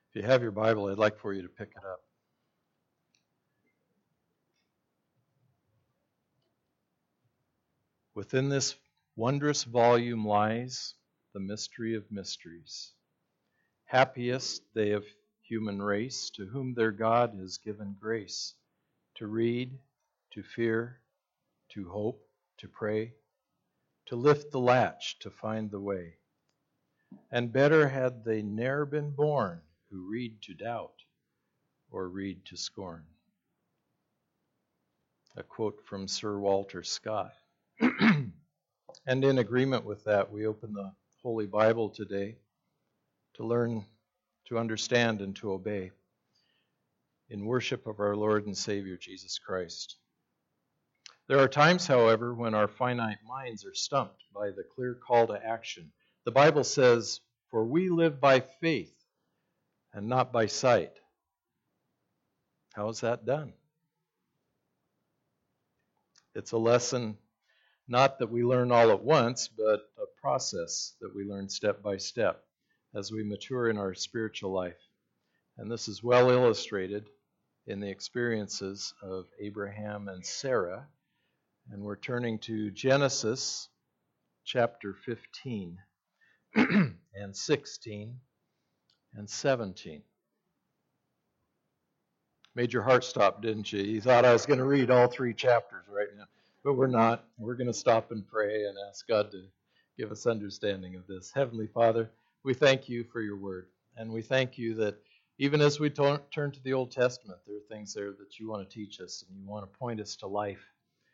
If you have your Bible, I'd like for you to pick it up. Within this wondrous volume lies the mystery of mysteries. Happiest they of human race, to whom their God has given grace to read, to fear, to hope, to pray, to lift the latch, to find the way. And better had they ne'er been born, who read to doubt, or read to scorn. A quote from Sir Walter Scott. And in agreement with that, we open the Holy Bible today to learn, to understand, and to obey in worship of our Lord and Savior Jesus Christ. There are times, however, when our finite minds are stumped by the clear call to action. The Bible says, "For we live by faith and not by sight." How is that done? It's a lesson not that we learn all at once, but a process that we learn step by step as we mature in our spiritual life. And this is well illustrated in the experiences of Abraham and Sarah. And we're turning to Genesis chapter 15 and 16 and 17. Made your heart stop, didn't you? You thought I was going to read all 3 chapters right now. But we're not. We're going to stop and pray and ask God to give us understanding of this. Heavenly Father, we thank you for your word. And we thank you that even as we turn to the Old Testament, there are things there that you want to teach us and you want to point us to life.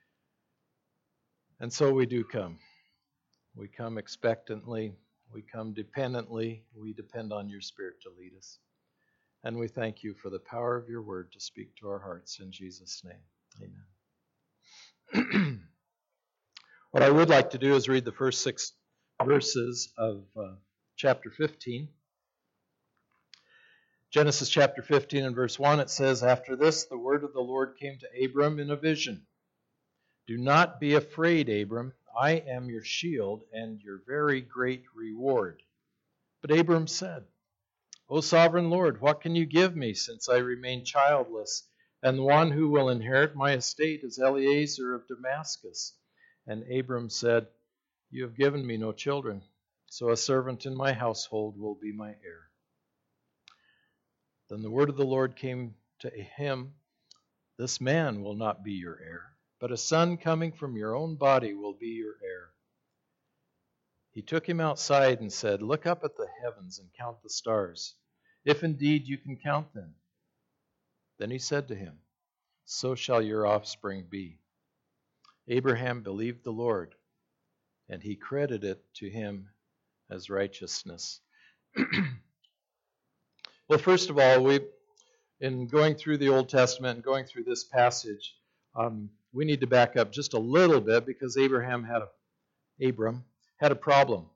And so we do come. We come expectantly. We come dependently. We depend on your Spirit to lead us. And we thank you for the power of your word to speak to our hearts. In Jesus' name, amen. What I would like to do is read the first 6 verses of chapter 15. Genesis chapter 15 and verse 1, it says, "After this, the word of the Lord came to Abram in a vision. 'Do not be afraid, Abram. I am your shield and your very great reward.' But Abram said, 'O sovereign Lord, what can you give me, since I remain childless, and the one who will inherit my estate is Eliezer of Damascus?' And Abram said, 'You have given me no children, so a servant in my household will be my heir.' Then the word of the Lord came to him, 'This man will not be your heir, but a son coming from your own body will be your heir.' He took him outside and said, 'Look up at the heavens and count the stars, if indeed you can count them.' Then he said to him, 'So shall your offspring be.' Abraham believed the Lord, and he credited it to him as righteousness." Well, first of all, in going through the Old Testament and going through this passage, we need to back up just a little bit because Abram had a problem.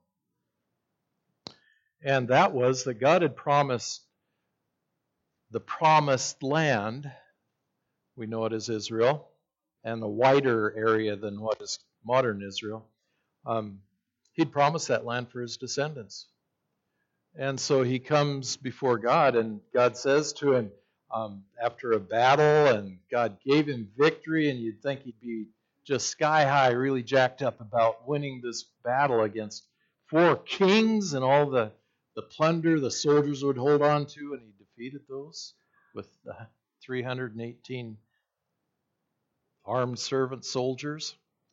And that was that God had promised the promised land, we know it as Israel, and a wider area than what is modern Israel. He'd promised that land for his descendants. And so he comes before God, and God says to him, after a battle, and God gave him victory, and you'd think he'd be just sky high, really jacked up about winning this battle against 4 kings and all the plunder the soldiers would hold on to, and he defeated those with the 318 armed servant soldiers.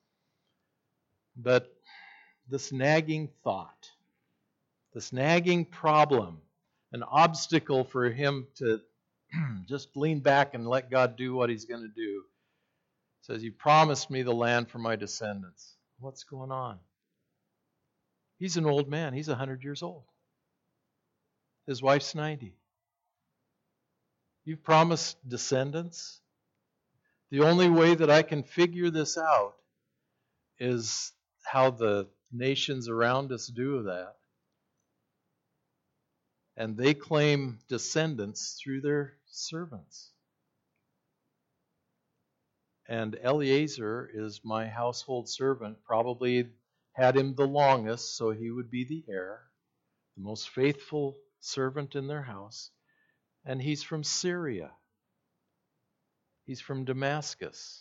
But this nagging thought, this nagging problem, an obstacle for him to just lean back and let God do what he's going to do, says, "You promised me the land for my descendants." What's going on? He's an old man. He's 100 years old. His wife's 90. You've promised descendants? The only way that I can figure this out is how the nations around us do that. And they claim descendants through their servants. And Eliezer is my household servant, probably had him the longest, so he would be the heir, the most faithful servant in their house. And he's from Syria. He's from Damascus.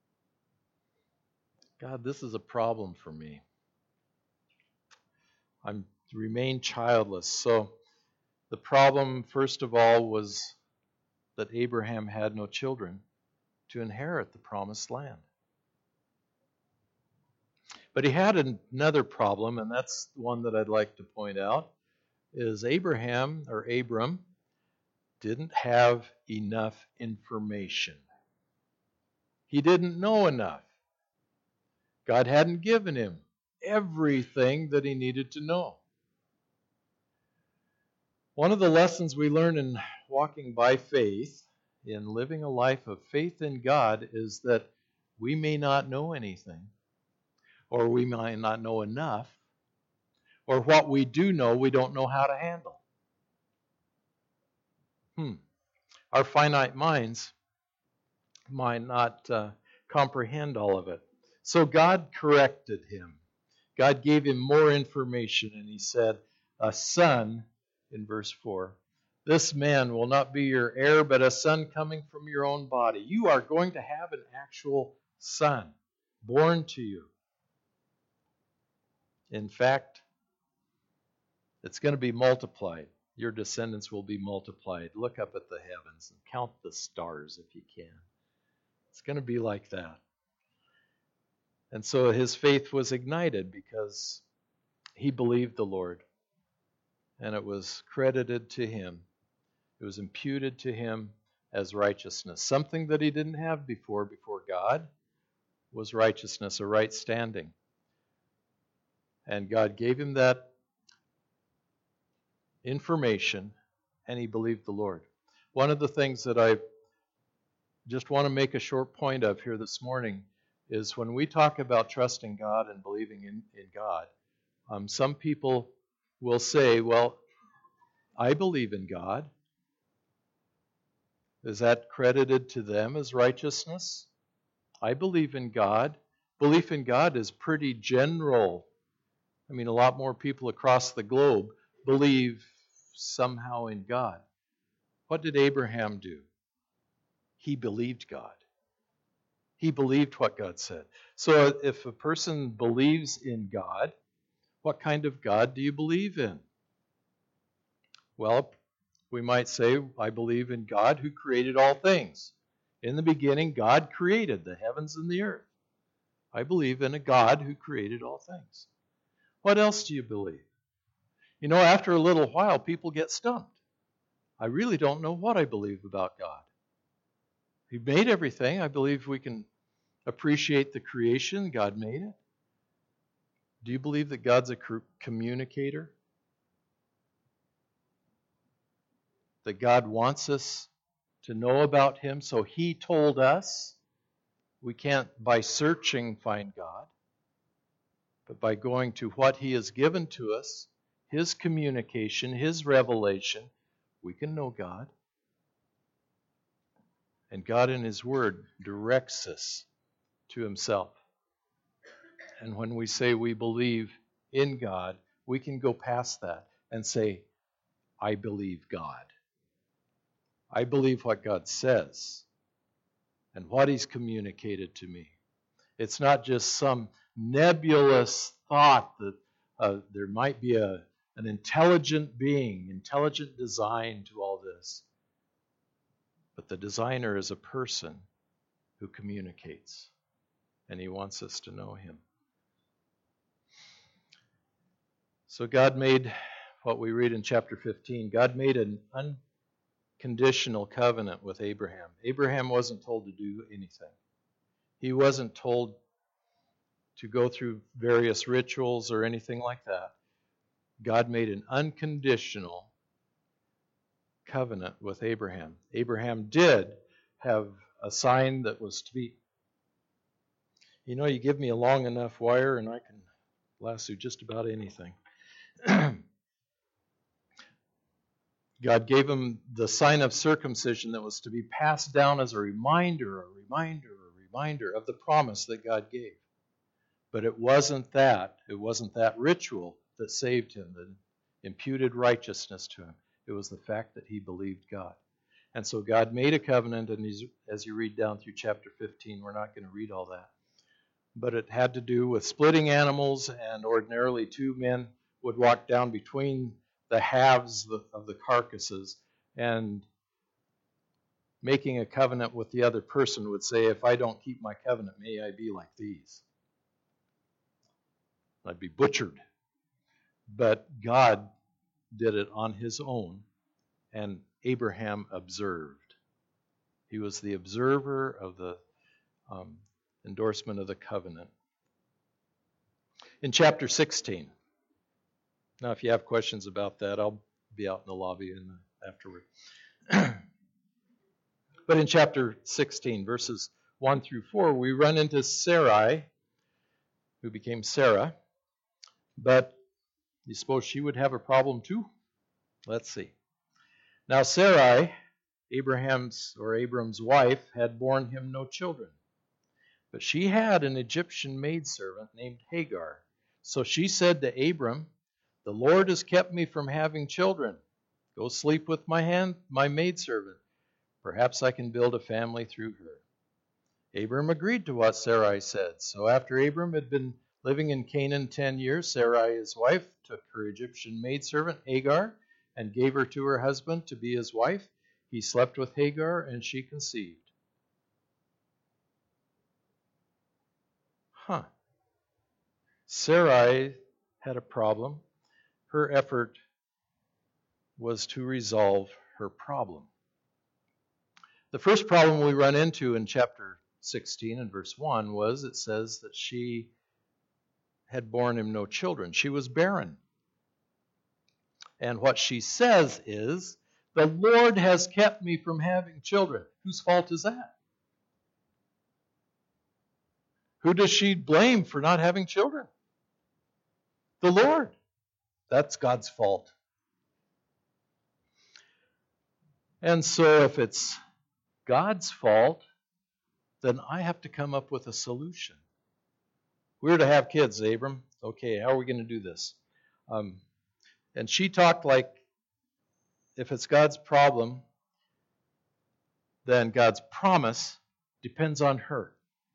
God, this is a problem for me. I remain childless. So the problem, first of all, was that Abraham had no children to inherit the promised land. But he had another problem, and that's one that I'd like to point out, is Abraham, or Abram, didn't have enough information. He didn't know enough. God hadn't given him everything that he needed to know. One of the lessons we learn in walking by faith, in living a life of faith in God, is that we may not know anything, or we might not know enough, or what we do know, we don't know how to handle. Our finite minds might not comprehend all of it. So God corrected him. God gave him more information, and he said, a son, in verse 4, this man will not be your heir, but a son coming from your own body. You are going to have an actual son born to you. In fact, it's going to be multiplied. Your descendants will be multiplied. Look up at the heavens and count the stars if you can. It's going to be like that. And so his faith was ignited because he believed the Lord. And it was credited to him. It was imputed to him as righteousness. Something that he didn't have before God was righteousness, a right standing. And God gave him that information, and he believed the Lord. One of the things that I just want to make a short point of here this morning is when we talk about trusting God and believing in God, some people will say, well, I believe in God. Is that credited to them as righteousness? I believe in God. Belief in God is pretty general. I mean, a lot more people across the globe believe somehow in God. What did Abraham do? He believed God. He believed what God said. So if a person believes in God, what kind of God do you believe in? Well, we might say, I believe in God who created all things. In the beginning, God created the heavens and the earth. I believe in a God who created all things. What else do you believe? You know, after a little while, people get stumped. I really don't know what I believe about God. He made everything. I believe we can appreciate the creation. God made it. Do you believe that God's a communicator? That God wants us to know about Him, so He told us. We can't, by searching, find God, but by going to what He has given to us, His communication, His revelation, we can know God. And God in His Word directs us to Himself. And when we say we believe in God, we can go past that and say, I believe God. I believe what God says and what He's communicated to me. It's not just some nebulous thought that there might be an intelligent being, intelligent design to all this. But the designer is a person who communicates, and He wants us to know Him. So God made, what we read in chapter 15, God made an unconditional covenant with Abraham. Abraham wasn't told to do anything. He wasn't told to go through various rituals or anything like that. God made an unconditional covenant with Abraham. Abraham did have a sign that was to be, you know, you give me a long enough wire and I can lasso just about anything. God gave him the sign of circumcision that was to be passed down as a reminder of the promise that God gave. But it wasn't that ritual that saved him, that imputed righteousness to him. It was the fact that he believed God. And so God made a covenant, and as you read down through chapter 15, we're not going to read all that. But it had to do with splitting animals, and ordinarily two men would walk down between the halves of the carcasses, and making a covenant with the other person would say, if I don't keep my covenant, may I be like these. I'd be butchered. But God did it on his own, and Abraham observed. He was the observer of the endorsement of the covenant. In chapter 16, now if you have questions about that, I'll be out in the lobby afterward. But in chapter 16, verses 1 through 4, we run into Sarai, who became Sarah. But you suppose she would have a problem too? Let's see. Now Sarai, Abram's wife, had borne him no children. But she had an Egyptian maidservant named Hagar. So she said to Abram, the Lord has kept me from having children. Go sleep with my maidservant. Perhaps I can build a family through her. Abram agreed to what Sarai said. So after Abram had been living in Canaan 10 years, Sarai, his wife, took her Egyptian maidservant Hagar and gave her to her husband to be his wife. He slept with Hagar, and she conceived. Sarai had a problem. Her effort was to resolve her problem. The first problem we run into in chapter 16 and verse 1 was it says that she had borne him no children. She was barren. And what she says is, the Lord has kept me from having children. Whose fault is that? Who does she blame for not having children? The Lord. That's God's fault. And so if it's God's fault, then I have to come up with a solution. We're to have kids, Abram. Okay, how are we going to do this? And she talked like, if it's God's problem, then God's promise depends on her.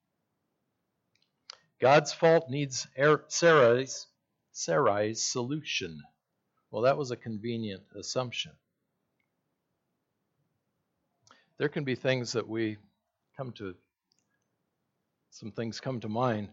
God's fault needs Sarai's solution. Well, that was a convenient assumption. There can be things that some things come to mind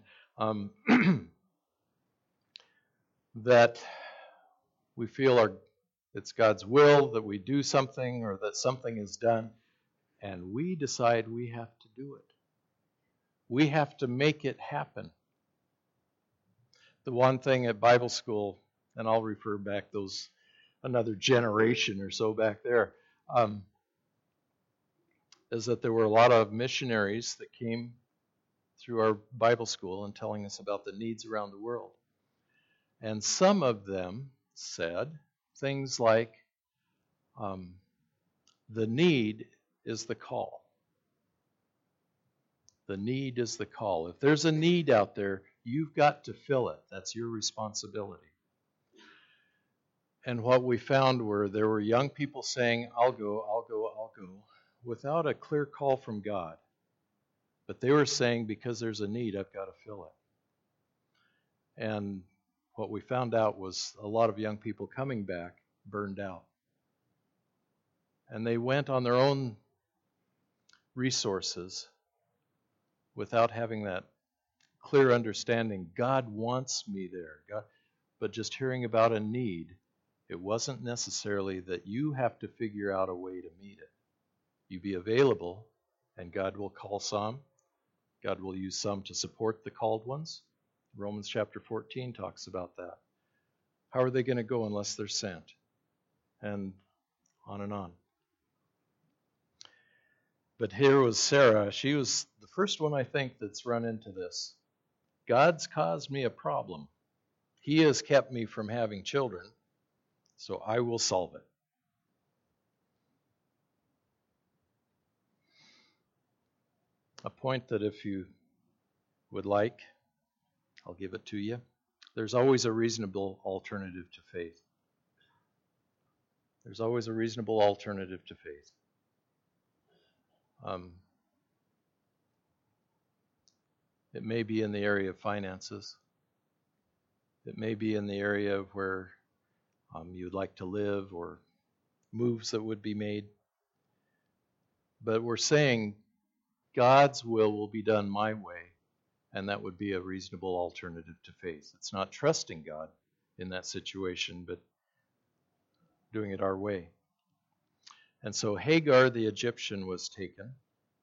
that we feel it's God's will that we do something or that something is done, and we decide we have to do it. We have to make it happen. The one thing at Bible school, and I'll refer back another generation or so back there, is that there were a lot of missionaries that came through our Bible school and telling us about the needs around the world. And some of them said things like, the need is the call. The need is the call. If there's a need out there, you've got to fill it. That's your responsibility. And what we found there were young people saying, I'll go, without a clear call from God. But they were saying, because there's a need, I've got to fill it. And what we found out was a lot of young people coming back burned out. And they went on their own resources without having that clear understanding. God wants me there. But just hearing about a need, it wasn't necessarily that you have to figure out a way to meet it. You be available, and God will call some. God will use some to support the called ones. Romans chapter 14 talks about that. How are they going to go unless they're sent? And on and on. But here was Sarah. She was the first one, I think, that's run into this. God's caused me a problem. He has kept me from having children, so I will solve it. A point that if you would like, I'll give it to you. There's always a reasonable alternative to faith. There's always a reasonable alternative to faith. Um, it may be in the area of finances. It may be in the area of where you'd like to live, or moves that would be made. But we're saying God's will be done my way, and that would be a reasonable alternative to faith. It's not trusting God in that situation, but doing it our way. And so Hagar the Egyptian was taken.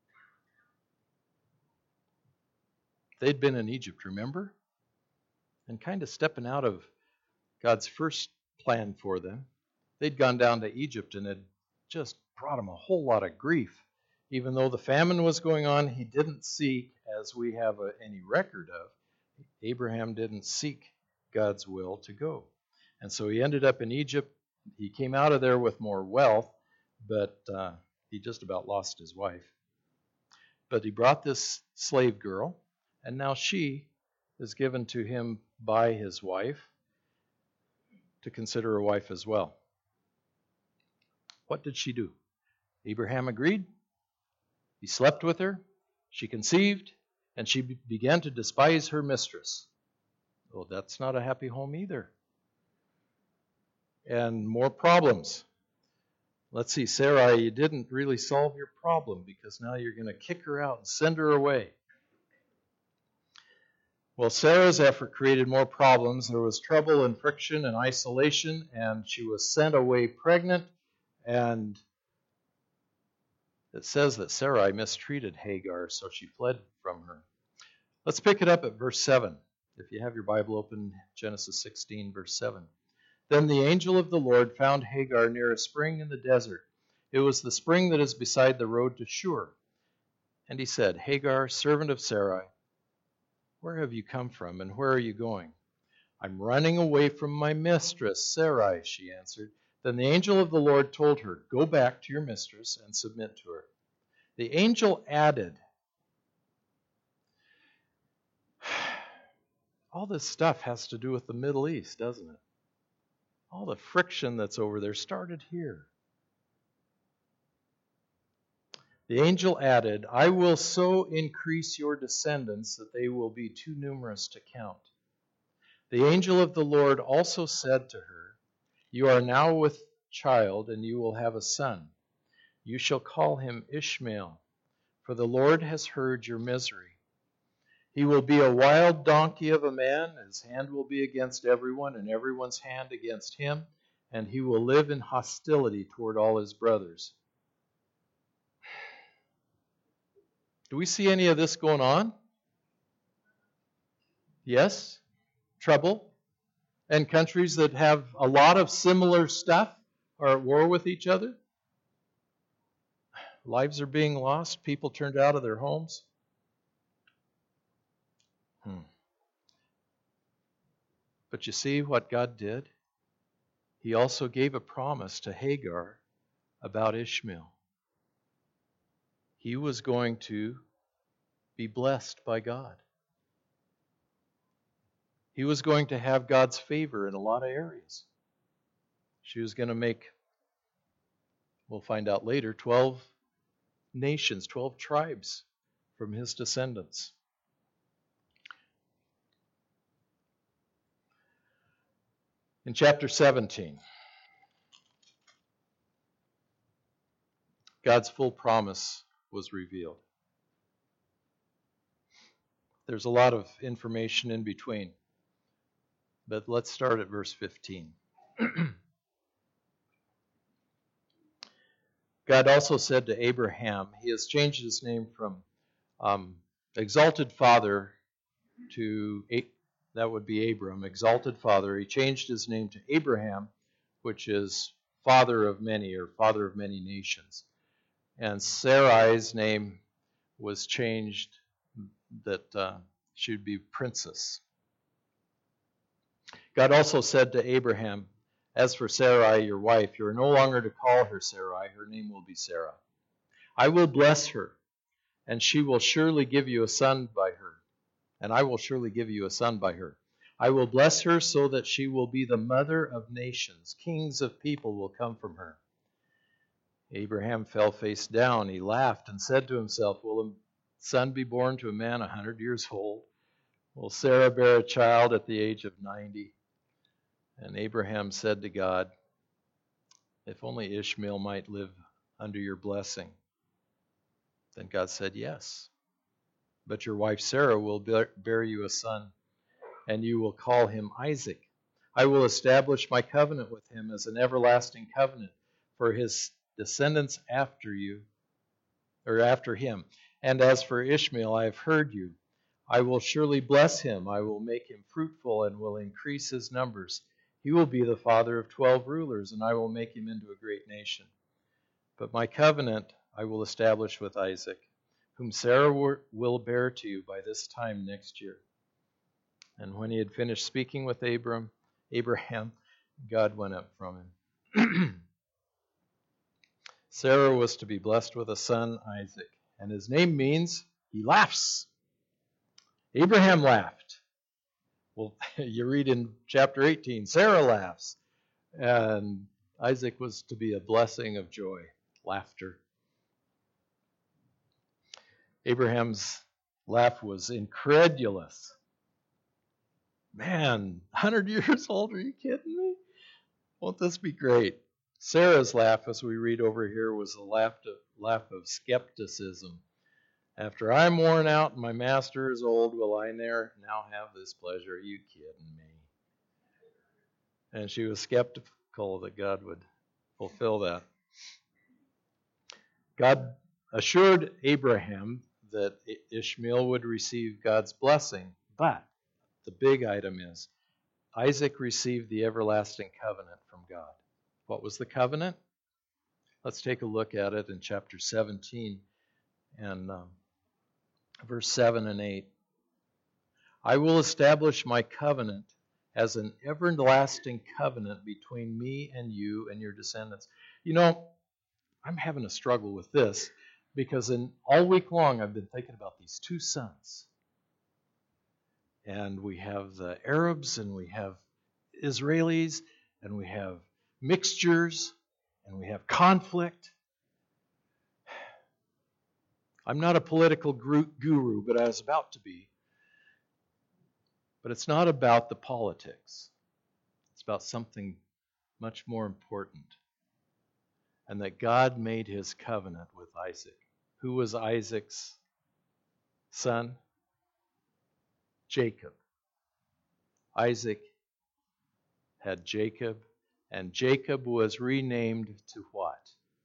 They'd been in Egypt, remember? And kind of stepping out of God's first plan for them. They'd gone down to Egypt, and it just brought them a whole lot of grief. Even though the famine was going on, he didn't seek, as we have any record of, Abraham didn't seek God's will to go. And so he ended up in Egypt. He came out of there with more wealth, but he just about lost his wife. But he brought this slave girl, and now she is given to him by his wife to consider a wife as well. What did she do? Abraham agreed. He slept with her. She conceived, and she began to despise her mistress. Well, that's not a happy home either. And more problems. Let's see, Sarai, you didn't really solve your problem, because now you're going to kick her out and send her away. Well, Sarah's effort created more problems. There was trouble and friction and isolation, and she was sent away pregnant, and it says that Sarai mistreated Hagar, so she fled from her. Let's pick it up at verse 7. If you have your Bible open, Genesis 16, verse 7. Then the angel of the Lord found Hagar near a spring in the desert. It was the spring that is beside the road to Shur. And he said, Hagar, servant of Sarai, where have you come from, and where are you going? I'm running away from my mistress, Sarai, she answered. Then the angel of the Lord told her, go back to your mistress and submit to her. The angel added, all this stuff has to do with the Middle East, doesn't it? All the friction that's over there started here. The angel added, I will so increase your descendants that they will be too numerous to count. The angel of the Lord also said to her, you are now with child, and you will have a son. You shall call him Ishmael, for the Lord has heard your misery. He will be a wild donkey of a man. His hand will be against everyone, and everyone's hand against him, and he will live in hostility toward all his brothers. Do we see any of this going on? Yes? Trouble? And countries that have a lot of similar stuff are at war with each other? Lives are being lost. People turned out of their homes. But you see what God did? He also gave a promise to Hagar about Ishmael. He was going to be blessed by God. He was going to have God's favor in a lot of areas. She was going to make, we'll find out later, 12 nations, 12 tribes from his descendants. In chapter 17, God's full promise was revealed. There's a lot of information in between, but let's start at verse 15. God also said to Abraham, he has changed his name from exalted father to, that would be Abram, exalted father. He changed his name to Abraham, which is father of many, or father of many nations. And Sarai's name was changed that she would be princess. God also said to Abraham, as for Sarai, your wife, you are no longer to call her Sarai. Her name will be Sarah. I will bless her, and she will surely give you a son by her. And I will surely give you a son by her. I will bless her so that she will be the mother of nations. Kings of people will come from her. Abraham fell face down. He laughed and said to himself, will a son be born to a man 100 years old? Will Sarah bear a child at the age of 90? And Abraham said to God, if only Ishmael might live under your blessing. Then God said, yes. But your wife Sarah will bear you a son, and you will call him Isaac. I will establish my covenant with him as an everlasting covenant for his descendants after you, or after him. And as for Ishmael, I have heard you. I will surely bless him. I will make him fruitful and will increase his numbers. He will be the father of 12 rulers, and I will make him into a great nation. But my covenant I will establish with Isaac, whom Sarah will bear to you by this time next year. And when he had finished speaking with Abraham, God went up from him. Sarah was to be blessed with a son, Isaac, and his name means he laughs. Abraham laughed. Well, you read in chapter 18, Sarah laughs. And Isaac was to be a blessing of joy, laughter. Abraham's laugh was incredulous. Man, 100 years old, are you kidding me? Won't this be great? Sarah's laugh, as we read over here, was a laugh of skepticism. After I'm worn out and my master is old, will I now have this pleasure? Are you kidding me? And she was skeptical that God would fulfill that. God assured Abraham that Ishmael would receive God's blessing, but the big item is Isaac received the everlasting covenant from God. What was the covenant? Let's take a look at it in chapter 17 and verse 7 and 8. I will establish my covenant as an everlasting covenant between me and you and your descendants. You know, I'm having a struggle with this because all week long I've been thinking about these two sons. And we have the Arabs and we have Israelis and we have mixtures and we have conflict. I'm not a political guru, but I was about to be. But it's not about the politics. It's about something much more important. And that God made his covenant with Isaac. Who was Isaac's son? Jacob. Isaac had Jacob, and Jacob was renamed to what?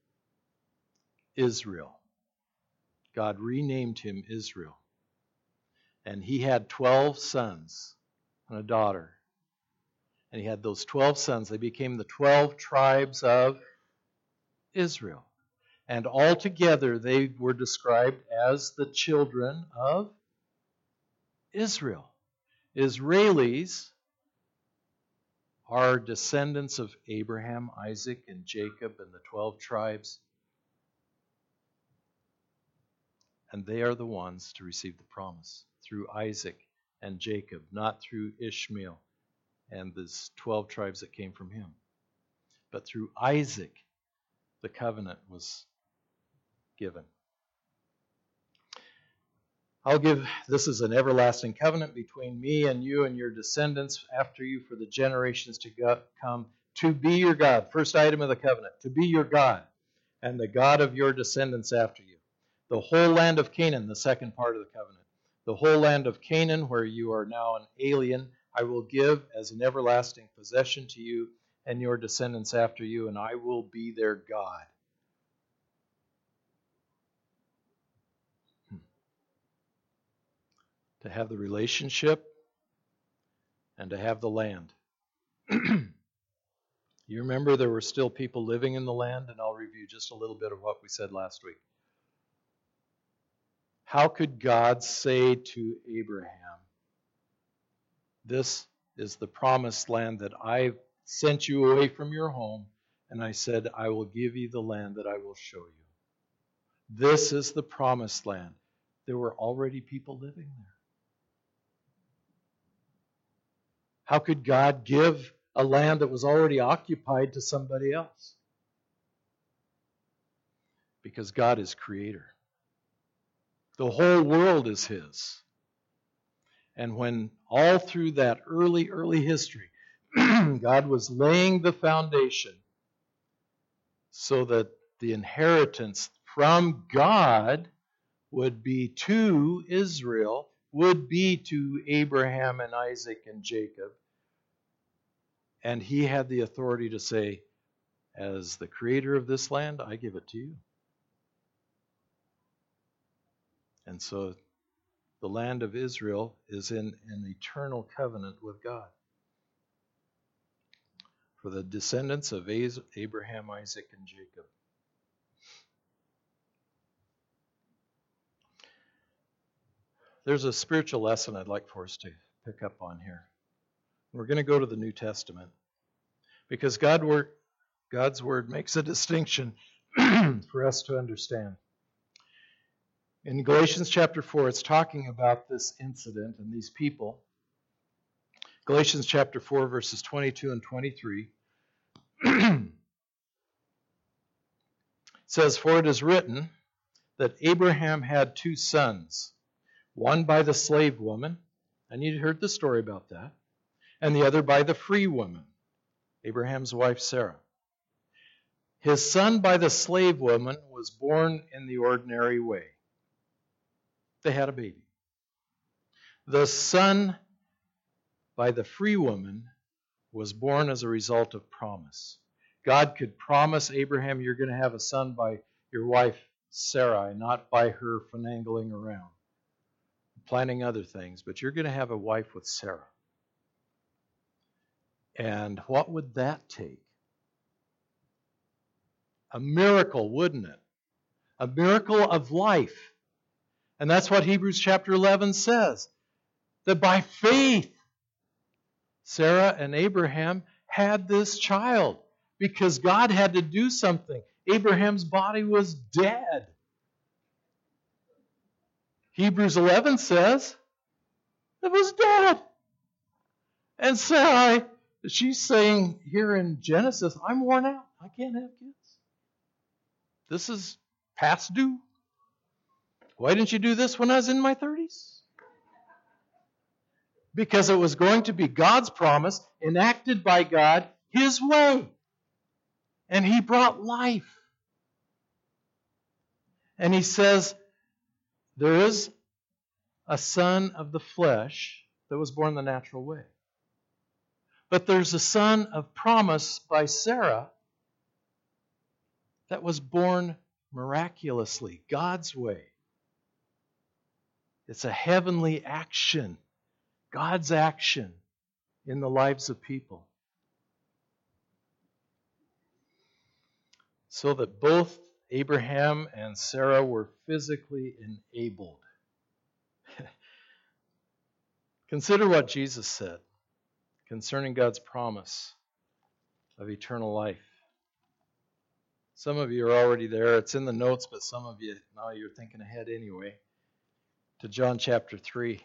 Israel. God renamed him Israel. And he had 12 sons and a daughter. And he had those 12 sons. They became the 12 tribes of Israel. And altogether they were described as the children of Israel. Israelis are descendants of Abraham, Isaac, and Jacob and the 12 tribes. And they are the ones to receive the promise through Isaac and Jacob, not through Ishmael and the 12 tribes that came from him. But through Isaac, the covenant was given. This is an everlasting covenant between me and you and your descendants after you for the generations to come, to be your God. First item of the covenant, to be your God and the God of your descendants after you. The whole land of Canaan, the second part of the covenant. The whole land of Canaan, where you are now an alien, I will give as an everlasting possession to you and your descendants after you, and I will be their God. To have the relationship and to have the land. You remember there were still people living in the land, and I'll review just a little bit of what we said last week. How could God say to Abraham, this is the promised land that I sent you away from your home, and I said, I will give you the land that I will show you. This is the promised land. There were already people living there. How could God give a land that was already occupied to somebody else? because God is creator. The whole world is his. And when all through that early history, God was laying the foundation so that the inheritance from God would be to Israel, would be to Abraham and Isaac and Jacob. And he had the authority to say, as the creator of this land, I give it to you. And so the land of Israel is in an eternal covenant with God for the descendants of Abraham, Isaac, and Jacob. There's a spiritual lesson I'd like for us to pick up on here. We're going to go to the New Testament because God's Word makes a distinction for us to understand. In Galatians chapter 4, it's talking about this incident and these people. Galatians chapter 4, verses 22 and 23 says, "For it is written that Abraham had two sons, one by the slave woman," and you heard the story about that, "and the other by the free woman," Abraham's wife Sarah. "His son by the slave woman was born in the ordinary way." They had a baby. "The son by the free woman was born as a result of promise." God could promise Abraham, you're going to have a son by your wife Sarai, not by her finagling around, planning other things, but you're going to have a wife with Sarah. And what would that take? A miracle, wouldn't it? A miracle of life. And that's what Hebrews chapter 11 says. That by faith, Sarah and Abraham had this child because God had to do something. Abraham's body was dead. Hebrews 11 says it was dead. And Sarai, she's saying here in Genesis, I'm worn out. I can't have kids. This is past due. Why didn't you do this when I was in my 30s? Because it was going to be God's promise, enacted by God, His way. And He brought life. And He says, there is a son of the flesh that was born the natural way. But there's a son of promise by Sarah that was born miraculously, God's way. It's a heavenly action, God's action in the lives of people. So that both Abraham and Sarah were physically enabled. Consider what Jesus said concerning God's promise of eternal life. Some of you are already there. It's in the notes, but some of you, now you're thinking ahead anyway, to John chapter 3.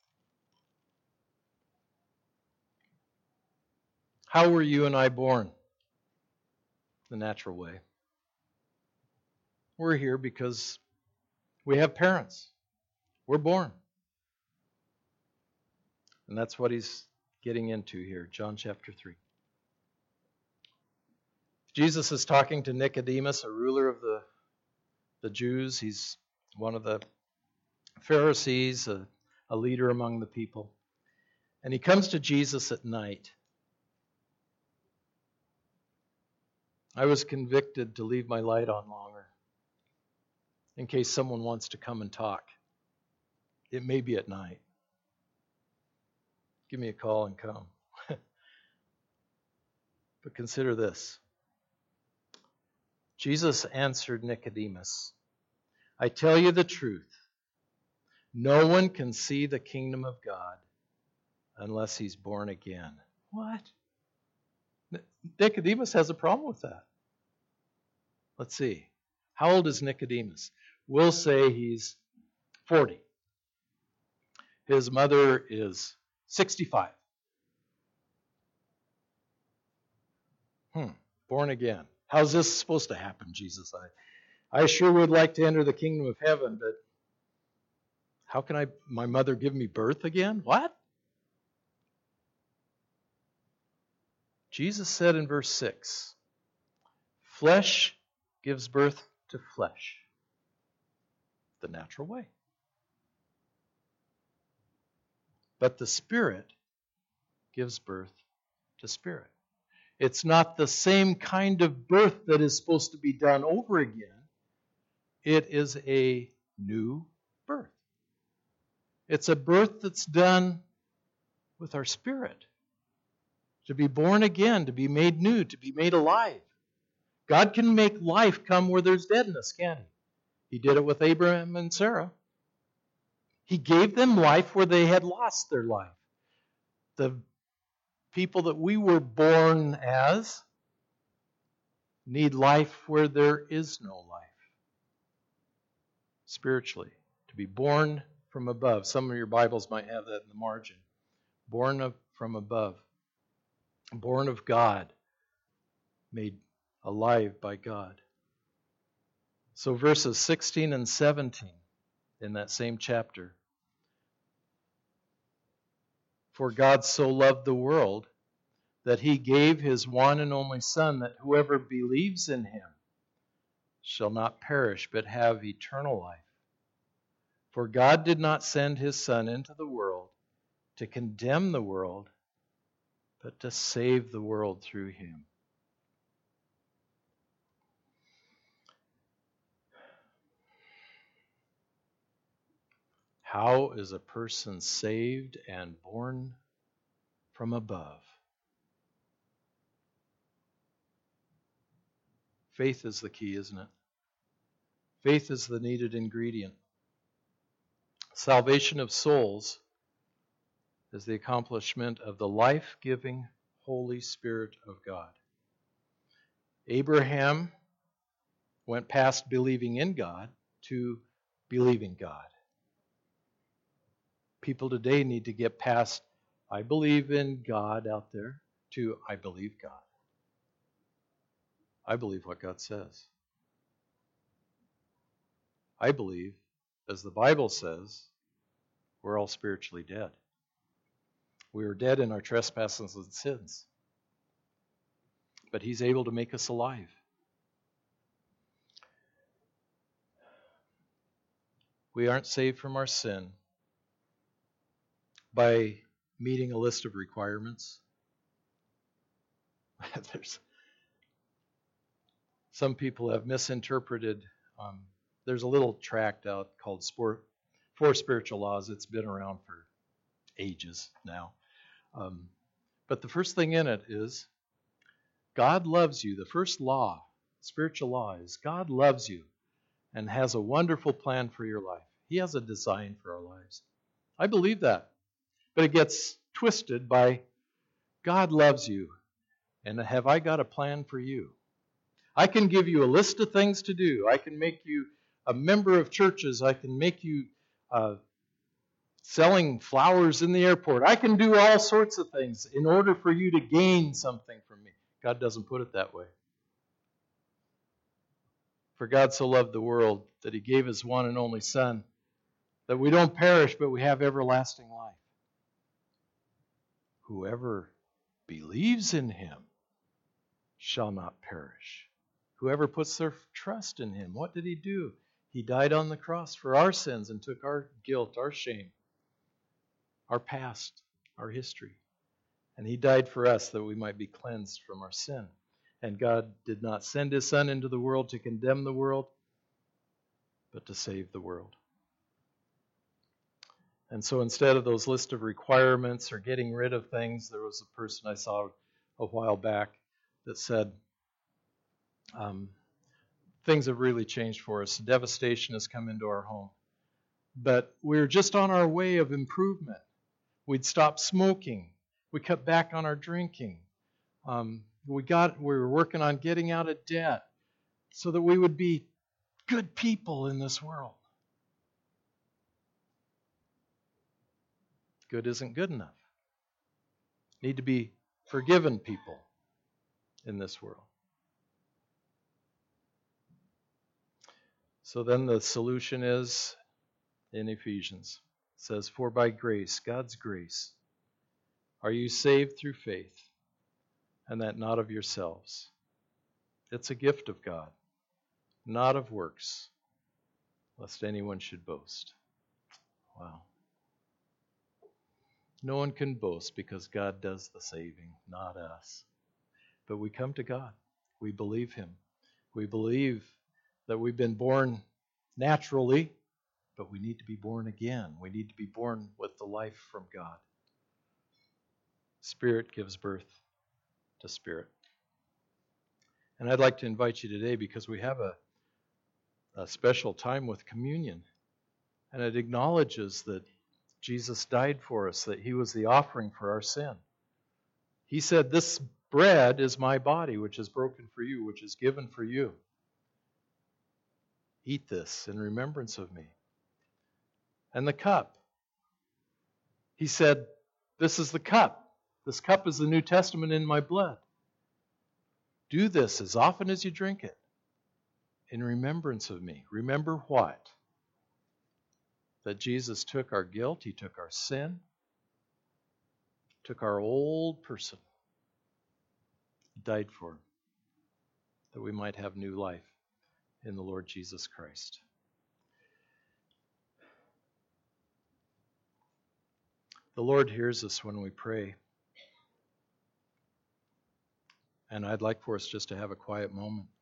How were you and I born? The natural way. We're here because we have parents. We're born. And that's what he's getting into here, John chapter 3. Jesus is talking to Nicodemus, a ruler of the Jews. He's one of the Pharisees, a leader among the people. And he comes to Jesus at night. I was convicted to leave my light on longer in case someone wants to come and talk. It may be at night. Give me a call and come. But consider this. Jesus answered Nicodemus, I tell you the truth. No one can see the kingdom of God unless he's born again. What? Nicodemus has a problem with that. Let's see. How old is Nicodemus? We'll say he's 40. His mother is 65. Born again. How's this supposed to happen, Jesus? I sure would like to enter the kingdom of heaven, but how can my mother give me birth again? What? Jesus said in verse 6, flesh gives birth to flesh, the natural way. But the Spirit gives birth to spirit. It's not the same kind of birth that is supposed to be done over again. It is a new birth. It's a birth that's done with our spirit. To be born again, to be made new, to be made alive. God can make life come where there's deadness, can't He? He did it with Abraham and Sarah. He gave them life where they had lost their life. The people that we were born as need life where there is no life. Spiritually, to be born from above. Some of your Bibles might have that in the margin. Born from above. Born of God. Made alive by God. So verses 16 and 17 in that same chapter. For God so loved the world that He gave His one and only Son, that whoever believes in Him shall not perish but have eternal life. For God did not send His Son into the world to condemn the world, but to save the world through Him. How is a person saved and born from above? Faith is the key, isn't it? Faith is the needed ingredient. Salvation of souls is the accomplishment of the life-giving Holy Spirit of God. Abraham went past believing in God to believing God. People today need to get past, I believe in God out there, to I believe God. I believe what God says. I believe, as the Bible says, we're all spiritually dead. We are dead in our trespasses and sins. But He's able to make us alive. We aren't saved from our sin by meeting a list of requirements. Some people have misinterpreted. There's a little tract out called Four Spiritual Laws. It's been around for ages now. But the first thing in it is God loves you. The first law, spiritual law, is God loves you and has a wonderful plan for your life. He has a design for our lives. I believe that. But it gets twisted by God loves you, and have I got a plan for you? I can give you a list of things to do. I can make you a member of churches. I can make you selling flowers in the airport. I can do all sorts of things in order for you to gain something from me. God doesn't put it that way. For God so loved the world that He gave His one and only Son, that we don't perish, but we have everlasting life. Whoever believes in Him shall not perish. Whoever puts their trust in Him, what did He do? He died on the cross for our sins and took our guilt, our shame, our past, our history. And He died for us that we might be cleansed from our sin. And God did not send His Son into the world to condemn the world, but to save the world. And so instead of those list of requirements or getting rid of things, there was a person I saw a while back that said, things have really changed for us. Devastation has come into our home. But we're just on our way of improvement. We'd stopped smoking. We cut back on our drinking. We were working on getting out of debt so that we would be good people in this world. Good isn't good enough. Need to be forgiven people in this world. So then the solution is in Ephesians. It says, "For by grace, God's grace, are you saved through faith, and that not of yourselves. It's a gift of God, not of works, lest anyone should boast." Wow. No one can boast because God does the saving, not us. But we come to God. We believe Him. We believe that we've been born naturally, but we need to be born again. We need to be born with the life from God. Spirit gives birth to spirit. And I'd like to invite you today, because we have a special time with communion, and it acknowledges that Jesus died for us, that He was the offering for our sin. He said, "This bread is my body, which is broken for you, which is given for you. Eat this in remembrance of me." And the cup. He said, "This is the cup. This cup is the New Testament in my blood. Do this as often as you drink it in remembrance of me." Remember what? That Jesus took our guilt, He took our sin, took our old person, He died for him, that we might have new life in the Lord Jesus Christ. The Lord hears us when we pray. And I'd like for us just to have a quiet moment.